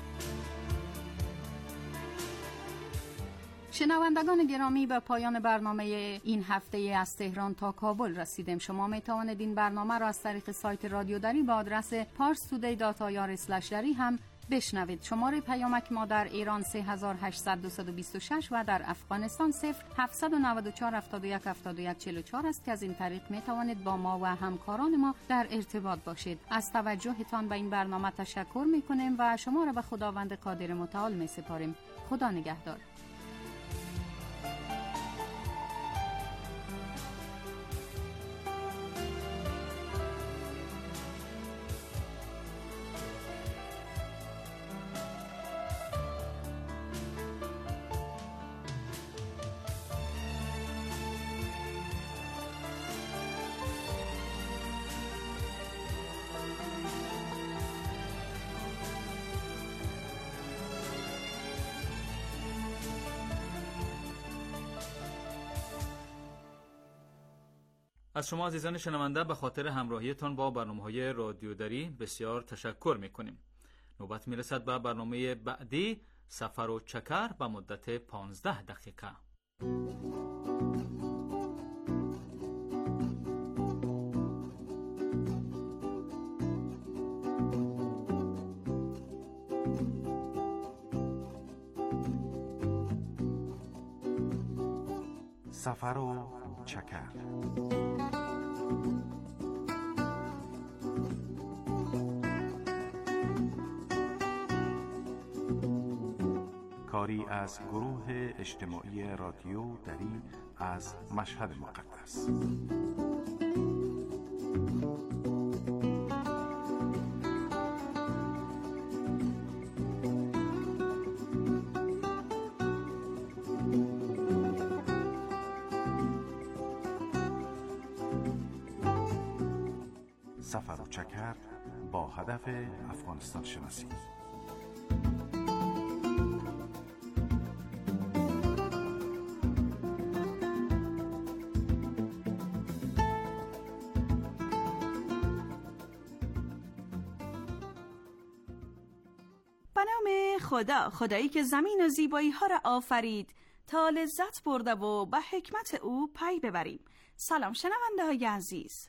شنوندگان گرامی، به پایان برنامه این هفته از تهران تا کابل رسیدیم. شما می توانید این برنامه را از طریق سایت رادیو دری با آدرس پارس تودی دات آی آر اسلش دری هم بشنوید. شماره پیامک ما در ایران سه هشت صفر صفر دو دو شش و در افغانستان صفر هفت نه چهار هفت یک هفت یک چهار چهار است که از این طریق می توانید با ما و همکاران ما در ارتباط باشید. از توجهتان به این برنامه تشکر می کنیم و شما را به خداوند قادر متعال می سپاریم. خدا نگهدار. از شما عزیزان شنونده به خاطر همراهیتان با برنامه‌های رادیو دری بسیار تشکر می‌کنیم. نوبت می‌رسد به برنامه بعدی، سفر و چکر، به مدت پانزده دقیقه. سفر و چکر. کاری از گروه اجتماعی رادیو دری از مشهد مقدس. سفر و چکر با هدف افغانستان شناسی. خدا، خدایی که زمین و زیبایی ها را آفرید تا لذت برده و به حکمت او پی ببریم. سلام شنونده های عزیز.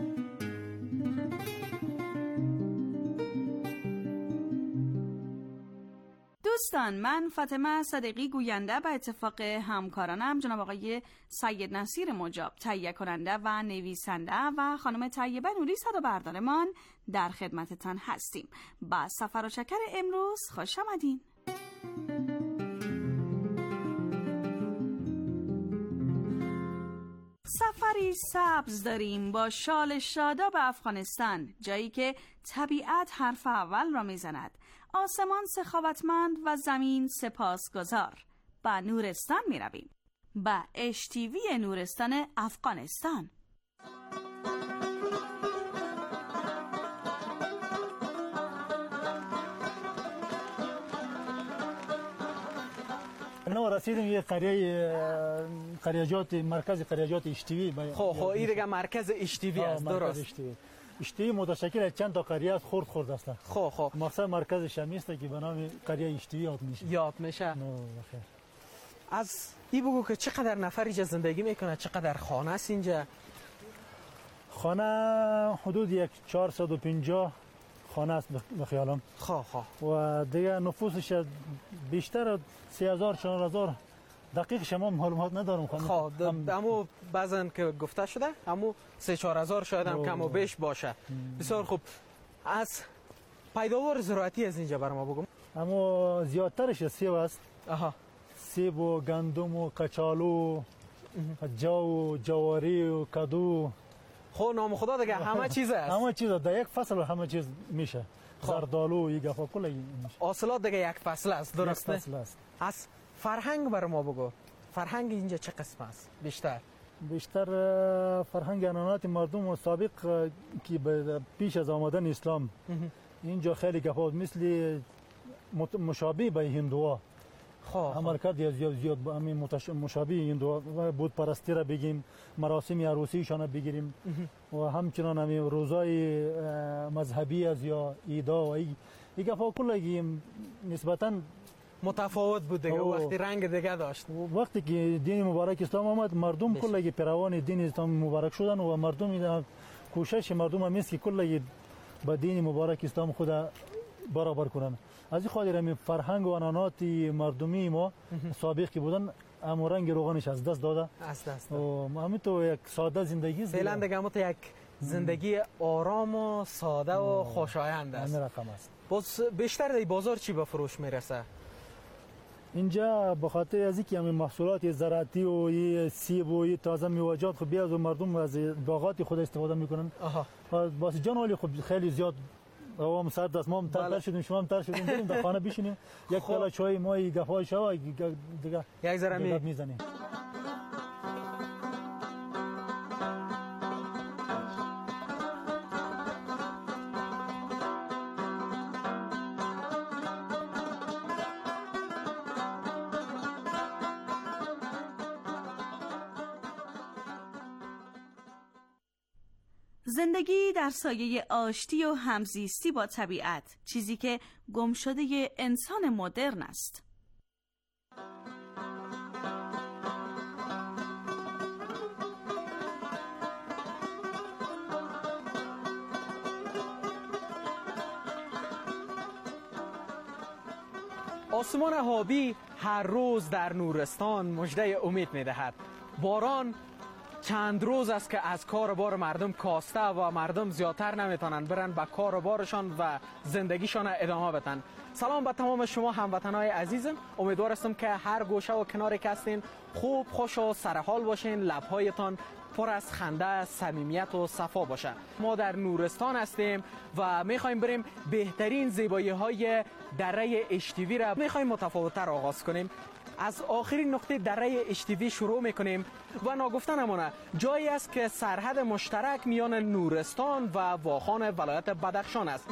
دوستان، من فاطمه صدیقی گوینده به اتفاق همکارانم جناب آقای سید نصیر مجاب تهیه کننده و نویسنده و خانم طیبه نوری صدا بردارمان در خدمتتان هستیم. با سفر و چکر امروز خوش آمدین. سفری سبز داریم با شال شاداب افغانستان، جایی که طبیعت حرف اول را میزند، آسمان سخاوتمند و زمین سپاسگزار. با نورستان می رویم، با اچ تی وی نورستان افغانستان. نو رسیدیم یه قریه قریجات مرکز قریجات اچ تی وی. خب خب این دیگه مرکز اچ تی وی است، درست؟ اچ تی وی متشکل از چند تا قریه است، خرد خرد است. خب خب مقصد مرکز شمی است که به نام قریه اچ تی وی یاد میشه. یاد میشه. نو بخیر. از این بگو که چقدر نفر اینجا زندگی میکنه، چقدر خانه است اینجا؟ خانه حدود یک چهارصد و پنجاه خانه است به خیالم. خب خب و دیگه نفوسش بیشتر سه هزار چهار هزار دقیق شما معلومات ندارم. خب امو بعضن که گفته شده امو سه چهار هزار شاید هم کم و بیش باشه. بسیار خوب. از پیداوار زراعتی از اینجا برام بگم. اما زیادترش سیب است. آها. سیب و گندم و کچالو، جو و جواری و کدو. خب نام خدا دیگه همه چیز است. همه چیز در یک فصل همه چیز میشه. زردالو یگه کل میشه. حاصلات دیگه یک فصل است، درسته؟ یک فصل است. از فرهنگ بر ما بگو. فرهنگ اینجا چه قسم است بیشتر؟ بیشتر فرهنگ عنعنات مردم و سابق که پیش از آمدن اسلام اینجا خیلی گفت مثل مشابه به هندوها. خب عملکرد زیاد زیاد با همین مشابه هندوها بود پرستی را بگیم، مراسم عروسیشان بگیریم و همچنان همین روزای مذهبی از یا ایدا و ای دیگه کلا نسبتاً متفاوت بود دیگه. وقتی رنگ دیگه داشت. وقتی که دین مبارک اسلام آمد مردم کلا پیروان دین اسلام مبارک شدن و مردم کوشش مردم هم است که کلا با دین مبارک اسلام خود برابر کنن. از این خاطر همین فرهنگ و عنعنات مردمی ما سابق که بودن اما رنگ روغنش از دست داده. از دست داده. و همین تو یک ساده زندگی فعلا دیگه ما تو یک زندگی آرام و ساده و خوشایند است. همین رقم است. باز بیشتر در بازار چی به فروش میرسه؟ اینجا به خاطر از اینکه همین محصولات زراعتی و سیب و تازه میوه‌جات خب بیاد و مردم از باغات خود استفاده میکنن. آها. واسه جان ولی خب خیلی زیاد روام سر دست ما هم تر شدیم، شما هم تر شدیم، بریم در خانه بشینیم یک پیاله چای مای گپای شوا دیگه یک ذره می میزنیم. زندگی در سایه آشتی و همزیستی با طبیعت، چیزی که گمشده انسان مدرن است. آسمان آبی هر روز در نورستان مژده امید می‌دهد. باران چند روز است که از کار و بار مردم کاسته و مردم زیادتر نمیتونن برن به کار و بارشان و زندگیشان ادامه بدن. سلام به تمام شما هموطنای عزیزم. امیدوار هستم که هر گوشه و کناری که هستین خوب، خوش و سرحال باشین، لبهایتان پر از خنده، صمیمیت و صفا باشه. ما در نورستان هستیم و میخوایم بریم بهترین زیبایی های دره اشتیوی را میخوایم متفاوت‌تر آغاز کنیم. از آخرین نقطه دره اشتیوی شروع میکنیم و ناگفته نمانه جایی است که سرحد مشترک میان نورستان و واخان ولایت بدخشان است.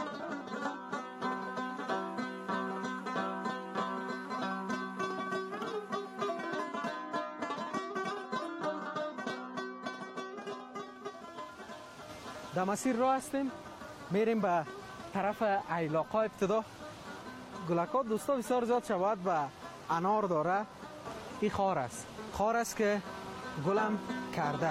در مسیر راه هستیم، میریم به طرف ایلاقا. ابتدا گلکات دوستا بسیار زیاد شباهت به انار داره. این خار است، خار است که گلم کرده.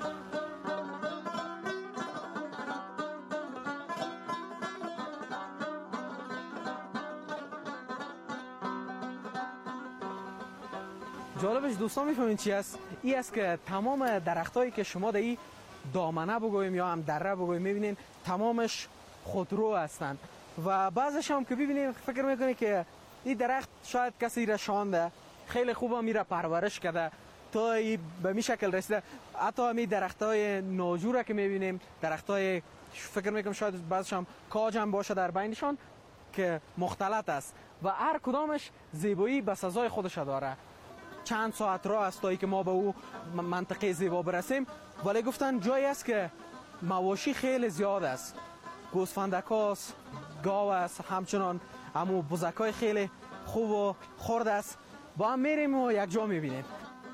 جالبش دوستان میفهمین چی است؟ این است که تمام درختایی که شما در این دامنه بگوییم یا هم دره بگوییم میبینین تمامش خودرو هستند و بعضش هم که ببینین فکر میکنی که این درخت شاید کسی را شانده، خیلی خوبه میره پرورش کرده تا این به می شکل رسیده. حتی همین درختای ناجوره که میبینیم، درختای فکر میکنم شاید بعضش هم کاج هم باشه در بینشان که مختلط است و هر کدامش زیبایی به سزای خودش داره. چند ساعت راه است تا که ما به او منطقه زیبا برسیم، ولی گفتن جایی است که مواشی خیلی زیاد است. گوسفندکاست، گاو است، همچنان همو بزکای خیلی خوب و خرد است. با هم میریم و یک جا میبینیم.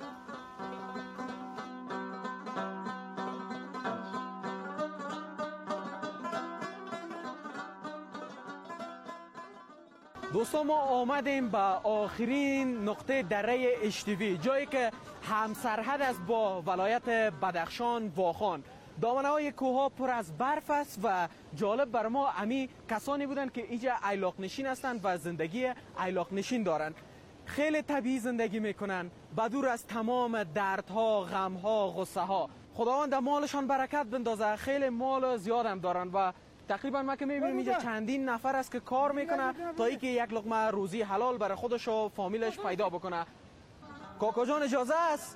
دوستان ما آمدیم به آخرین نقطه دره اشتیوی، جایی که همسرحد است با ولایت بدخشان واخان. دامنه های کوه ها پر از برف است و جالب بر ما امی کسانی بودند که اینجا ایلاق نشین هستند و زندگی ایلاق نشین دارند. خیلی طبیعی زندگی میکنن، بدور از تمام دردها، غمها، غصه ها. خداوند مالشان برکت بندازه. خیلی مال زیاد هم دارن و تقریبا ما که میبینیم اینجا چندین نفر است که کار میکنه تا اینکه یک لقمه روزی حلال برای خودش و فامیلش پیدا بکنه. کاکا جان اجازه است؟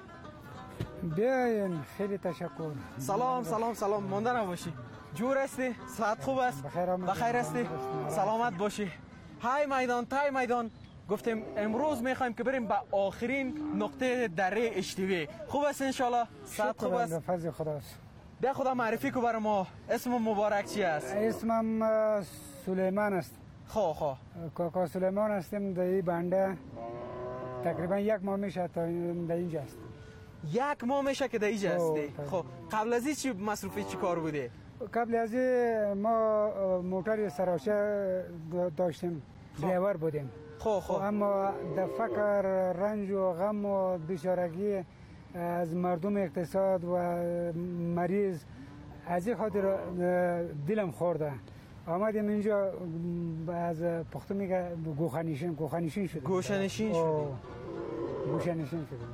بیاین. خیلی تشکر. سلام سلام سلام. مانده نباشی. جور هستی؟ صحت خوب است؟ بخیر هستی؟ سلامت باشی. های میدان تای میدان. گفتیم امروز میخوایم که بریم به آخرین نقطه دره اشتیوی. خوب است انشالله؟ صحت خوب است؟ فضل خداست. ده خدا معرفی کو برای ما. اسم مبارک چی است؟ اسمم سلیمان است. خو خو کاکا سلیمان هستم. در این بنده تقریبا یک ماه میشه تا در اینجا است. یک ماه میشه که در اینجا هستی؟ خب قبل از این چی مصروفی چی کار بودی؟ قبل از این ما موتر سراشه داشتیم، ڈرایور بودیم. خب خب اما در فقر، رنج و غم و بیچارگی از مردم، اقتصاد و مریض، از این خاطر دلم خورده. آمدیم اینجا از پختو میگه گوخنشین گوخنشین شدیم. گوشنشین شدیم. گوشنشین شدیم.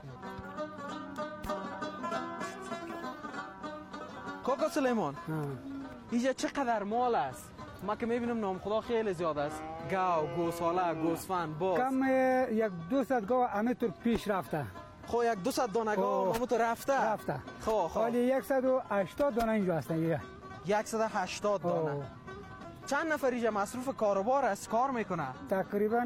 کاکا سلیمان، اینجا چقدر مال است؟ ما که میبینم نام خدا خیلی زیاد است. گاو، گوساله، گوسفند، باز. کم یک دوصد گاو همه طور پیش رفته. خب یک دوصد دانه گاو همه طور رفته؟ رفته. خب خب ولی صد و هشتاد دانه اینجا هستن. صد و هشتاد دانه. چند نفر اینجا مصروف کاروبار است کار میکنه؟ تقریبا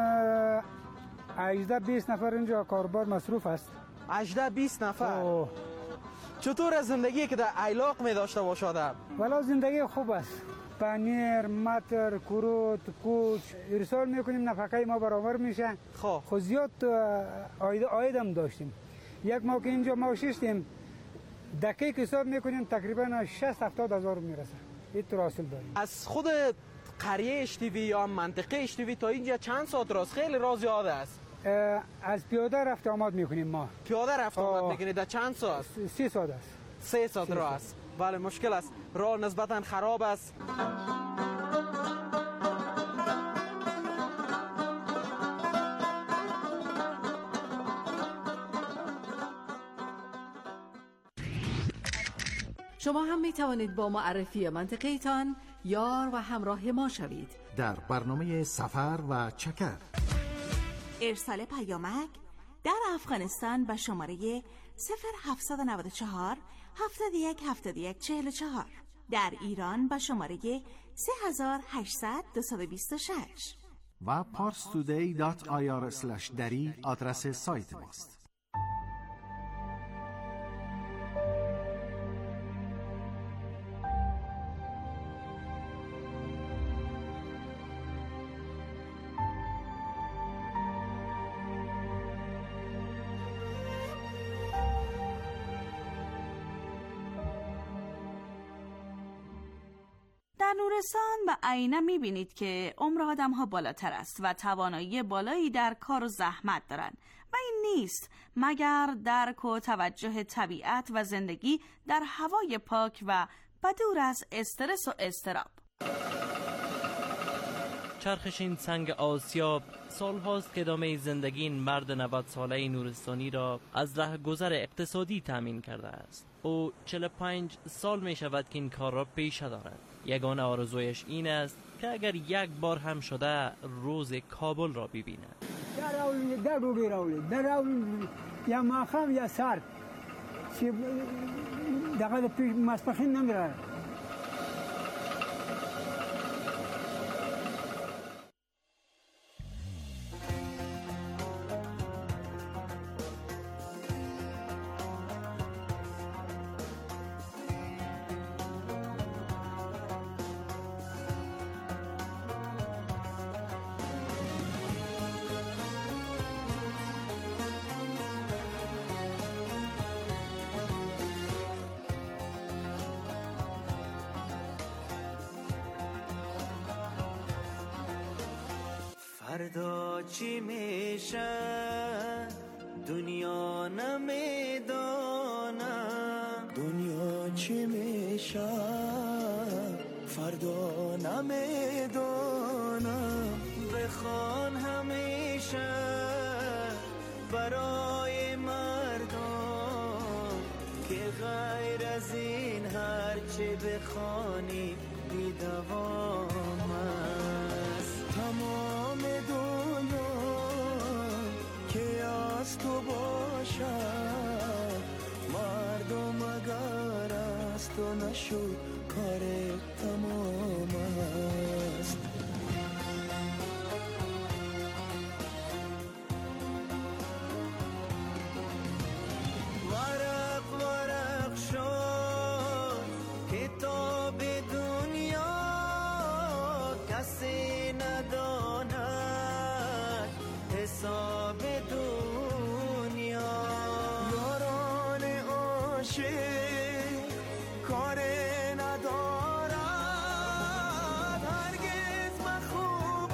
هجده بیست نفر اینجا کاروبار مصروف است. هجده بیست نفر. اوه. چطور از زندگی که در ایلاق می داشته باشد؟ والا زندگی خوب است. پنیر، متر، کروت، کوچ ارسال میکنیم، نفقه ما برابر میشه. خب خود زیاد آید آیدم داشتیم. یک ما که اینجا ما شستیم دقیق حساب میکنیم تقریبا شصت هفتاد هزار میرسه. این تراصل داریم. از خود قریه اشتیوی یا منطقه اشتیوی تا اینجا چند ساعت راست؟ خیلی راه زیاد است. از پیاده رفت آمد میکنیم ما. پیاده رفت آمد میکنید در چند ساعت؟ سی ساعت است. سه ساعت راه است. بله مشکل است. راه نسبتا خراب است. شما هم می توانید با معرفی منطقه ایتان یار و همراه ما شوید در برنامه سفر و چکر. ارسال پیامک در افغانستان به شماره صفر هفتصد و نود و چهار هفتاد و یک هفتاد و یک چهل و چهار، در ایران به شماره سه هزار و هشتصد دویست و بیست و شش و پارس تودی دات آی آر اسلش دری آدرس سایت ماست. در نورستان و عینه میبینید که عمر آدم ها بالاتر است و توانایی بالایی در کار و زحمت دارند و این نیست مگر درک و توجه طبیعت و زندگی در هوای پاک و بدور از استرس و اضطراب. چرخشین سنگ آسیاب سال هاست که ادامه زندگی این مرد نود ساله نورستانی را از رهگذر اقتصادی تامین کرده است. او چهل و پنج سال می شود که این کار را پیش دارد. یگانه آرزویش این است که اگر یک بار هم شده روز کابل را ببیند. در اول در روی راولی در اول یا ماخام یا سر چی دقیقه پیش مسپخین نمیره. فردا چی میشه دنیا نمیدانم، دنیا چی میشه فردا نمیدانم. بخوان همیشه برای مردم که غیر از این هرچه بخوانی بی دوام است. تمام دنیا که از تو باشد، مردم اگر از تو نشد کار تمام است. ورق ورق شد کتاب دنیا، کسی نداند حساب دنیا. یاران عاشق کار ندارد، هرگز مخوب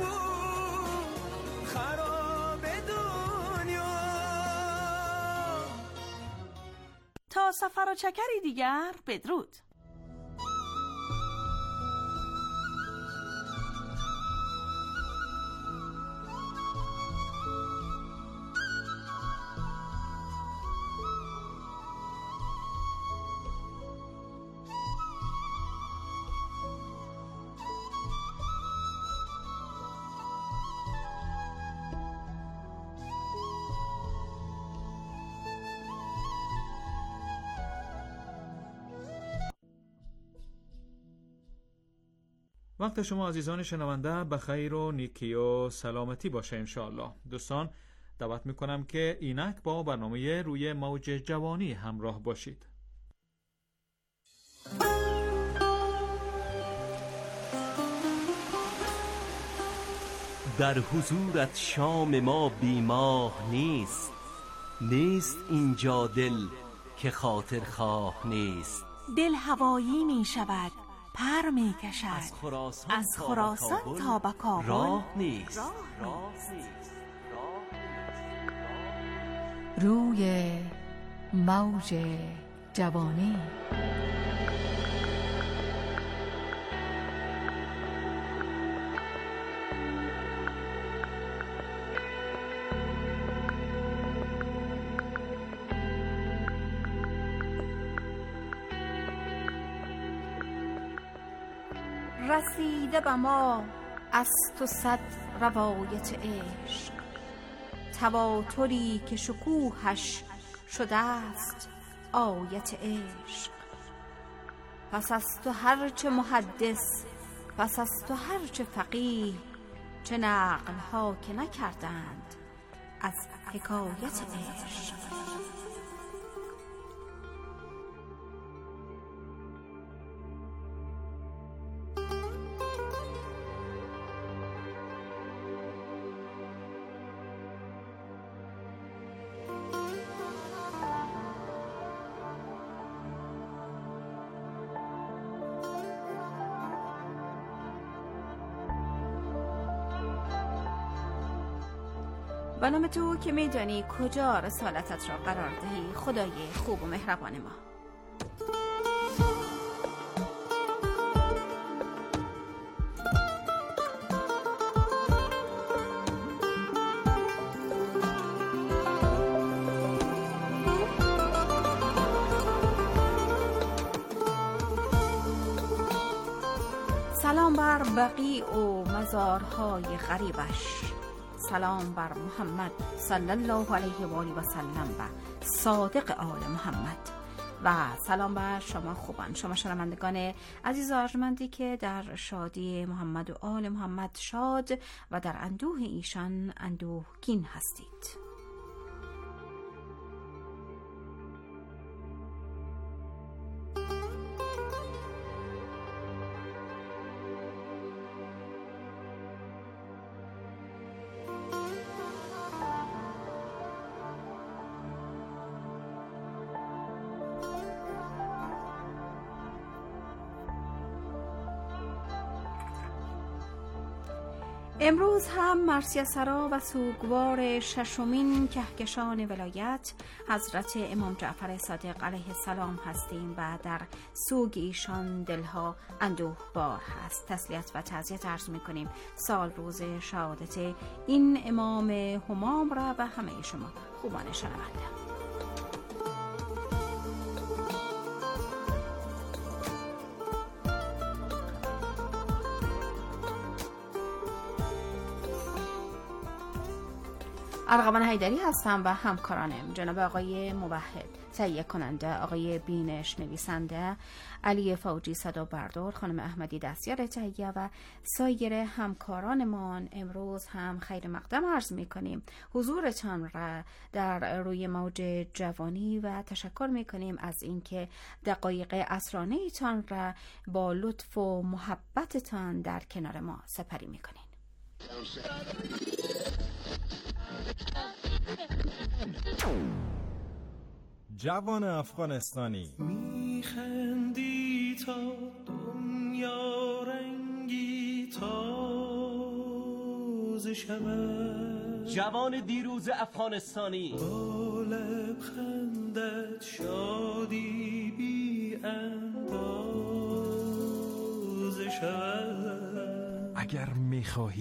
خراب دنیا. تا سفر و چکری دیگر بدرود. وقت شما عزیزان شنونده بخیر و نیکی و سلامتی باشه انشاءالله. دوستان دعوت میکنم که اینک با برنامه روی موج جوانی همراه باشید. در حضورت شام ما بیماه نیست، نیست اینجا دل که خاطر خواه نیست. دل هوایی می شود، پر می کشد. از خراسان, از خراسان تا به کابل راه نیست. راه نیست. روی موج جوانی. رسیده به ما از تو صد روایت عشق، تواتری که شکوهش شده است آیت عشق. پس از تو هرچه محدث، پس از تو هرچه فقیه، چه نقل ها که نکردند از حکایت عشق. به نام تو که میدانی کجا رسالتت را قرار دهی، خدای خوب و مهربان ما. سلام بر بقیع و مزارهای غریبش، سلام بر محمد صلی الله علیه و آله و سلم و صادق آل محمد، و سلام بر شما خوبان، شما شنوندگان عزیز و ارجمندی که در شادی محمد و آل محمد شاد و در اندوه ایشان اندوهگین هستید. امروز هم مرثیه سرا و سوگوار ششمین کهکشان ولایت حضرت امام جعفر صادق علیه السلام هستیم و در سوگ ایشان دلها اندوه بار هست. تسلیت و تعزیت عرض می کنیم سال روز شهادت این امام همام را و همه شما خوبان شنونده. ارغوان حیدری هستم و همکارانم جناب آقای موحد تهیه کننده، آقای بینش نویسنده، علی فوجی صدا بردار، خانم احمدی دستیار تهیه و سایر همکارانمان امروز هم خیر مقدم عرض می کنیم حضورتان را در روی موج جوانی و تشکر می کنیم از اینکه دقایق عصرانه تان را با لطف و محبتتان در کنار ما سپری می کنیم. جوان افغانستانی میخندی تا دنیا رنگی تازه شود، جوان دیروز افغانستانی با لبخندت شادی بی اندازه شود. اگر میخواهی